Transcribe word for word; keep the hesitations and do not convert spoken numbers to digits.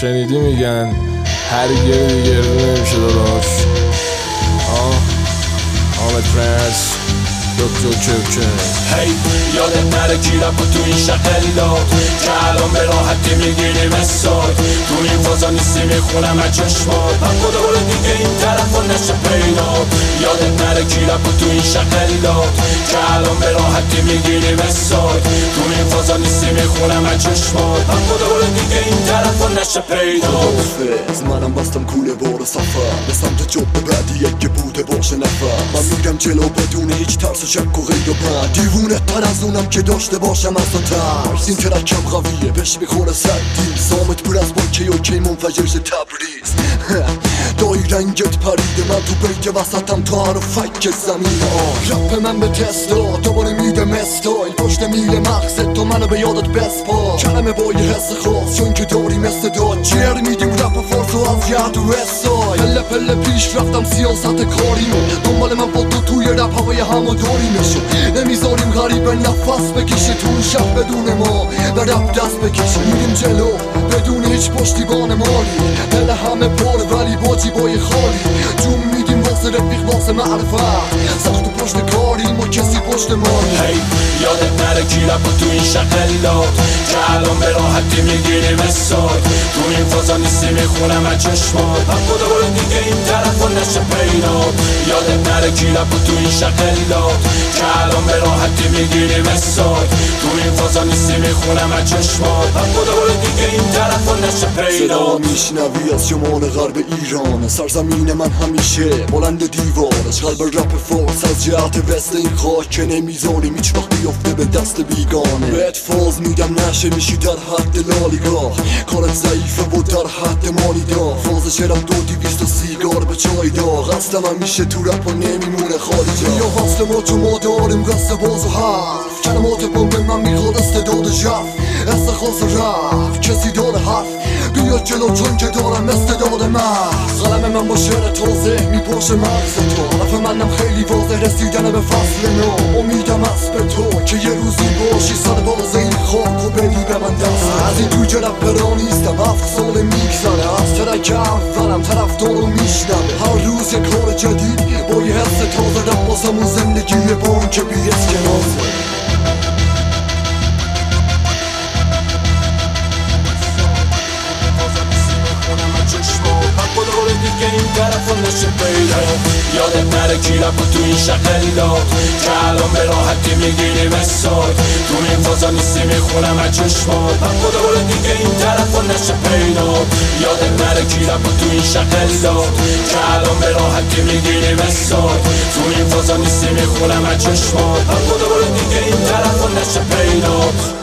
شنیدی میگن هر گره دیگه نمیشه داداش. آه آمد پرنس دکتر چرچه. هی یادت نره کی رفت تو این شقلات که الان به راحتی میگیری مساج. تو این فضا نیستی میخونم از چشمات، من خدا برو دیگه این طرف و نشه پیدا. یادت نره کی رفت تو این شقلات که الان به راحتی میگیری مساج. تو این فضا نیستی میخونم از چشمات، من خدا برو دیگه این طرف و نشه پیدا. فیز منم بستم کوله بار سفر به سمت جبه بعدی یک بوده باشه نفر. من میگم جلو بدون هیچ ترس و شک و غیر و بند، دیوونه تر از اونم که داشته باشم از اون ترس. این ترکم قویه بهش میخوره صدی سامت پر از باکه و کی منفجر شه تبریز. دایی رنگت پریده من تو بیت وسطم تا هر فک زمین. رپ من به تستا دوباره میده مستایل پشت میل مغزت تو منو به یادت بسپار. کلمه با یه حس خاص چون که داری مثل داد جر میدیم رپ فارس و از یاد و رسای. پله پله پیش رفتم سیاست کاریمو دنبال من با تو توی رپ هوای همو داریمشو. نمیذاریم غریب نفس بکشه تو شب بدون ما و رپ دست بکشه. میریم جلو بدون هیچ پشتیبان مالی، دل همه پاره ولی با جیبای خالی. جون میدیم واسه رفیق واسه معرفت، سخت و پشت کاریم و کسی پشت مالی. هی یادت نره کی رفت تو این شقلات که الان به راحتی میگیری مساج. تو این فضا نیستی میخونم از چشمات، من خدا برو دیگه این طرف و نشه پیدا. یادت نره کی رفت تو این شقلات که الان به راحتی میگیری مساج. تو این فضا نیستی میخونم از چشمات، من خدا برو دیگه این طرف و نشه پیدا. صدا میشنوی از شمال غرب ایران، سرزمین من همیشه بلند دیوارش. قلب رپ فارس از جهت وست این خاک که نمیذاریم هیچ وقت بیفته به دست بیگانه. بهت فاز میدم نشه میشی در حد لالیگاه، کارت ضعیفه و در حد مالی دا. فاز شرم دو دیویست و سیگار به چای داغ، قصدم هم میشه تو رپ و نمیمونه خارجا. یا وصل ما تو ما داریم قصد باز و حرف، کلمات بمب من میخواد استعداد جف. استخواص رفت کسی داره حرف بیا جلو چون که دارم استعداد محض. قلم من با شعر تازه میپاشه مغز تو، حرف منم خیلی واضح رسیدن به فصل نو. امیدم است به تو که یه روزی باشی سرباز این خاک و بدی به من دست. از این تو جرب برا نیستم هفت سال میگذره از ترک اولم طرفدار رو میشنوه. هر روز یه کار جدید با یه حس تازه رپ واسمون زندگی بانک بی اسکناسه. دیگه این طرف و نشه پیدا. یادت نره کی رفت تو این شقلات که الان به راحتی میگیری مساج. تو این فضا نیستی میخونم از چشمات، من خدا برو دیگه این طرف و نشه پیدا. یادت نره کی رفت تو این شقلات که الان به راحتی میگیری مساج. تو این فضا نیستی میخونم از چشمات، من خدا برو دیگه این طرف و نشه پیدا.